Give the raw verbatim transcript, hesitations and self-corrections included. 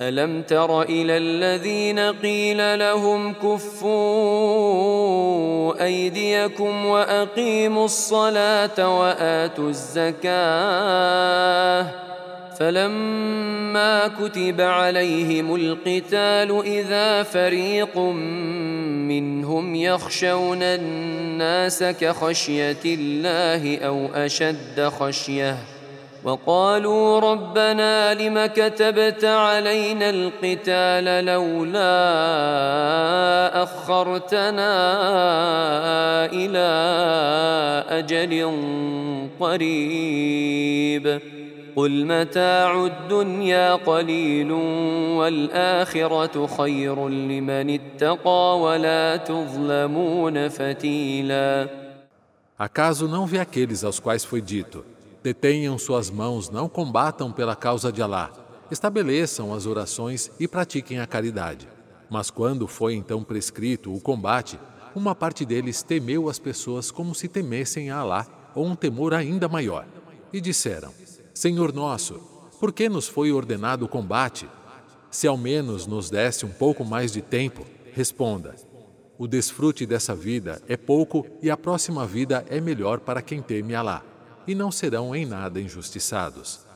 ألم تر إلى الذين قيل لهم كفوا أيديكم وأقيموا الصلاة وآتوا الزكاة فلما كتب عليهم القتال إذا فريق منهم يخشون الناس كخشية الله أو أشد خشية وقالوا ربنا لم كتبت علينا القتال لولا أخرتنا إلى أجل قريب قل متاع الدنيا قليل والآخرة خير لمن اتقى ولا تظلمون فتيلا. Acaso não vê aqueles aos quais foi dito: detenham suas mãos, não combatam pela causa de Alá, estabeleçam as orações e pratiquem a caridade. Mas quando foi então prescrito o combate, uma parte deles temeu as pessoas como se temessem a Alá, ou um temor ainda maior, e disseram: Senhor nosso, por que nos foi ordenado o combate? Se ao menos nos desse um pouco mais de tempo, responda: o desfrute dessa vida é pouco e a próxima vida é melhor para quem teme Alá, e não serão em nada injustiçados.